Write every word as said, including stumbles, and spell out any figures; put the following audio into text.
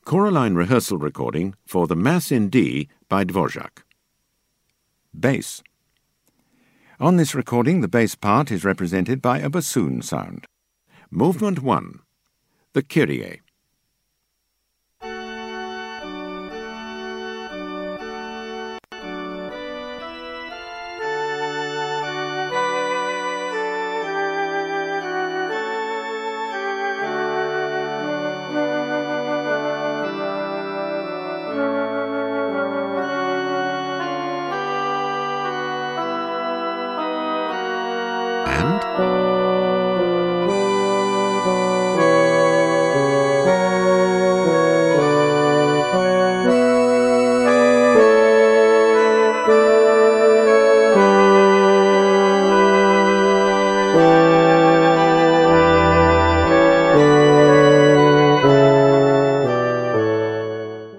Choraline rehearsal recording for the Mass in D by Dvorak. Bass. On this recording, the bass part is represented by a bassoon sound. Movement one. The Kyrie. And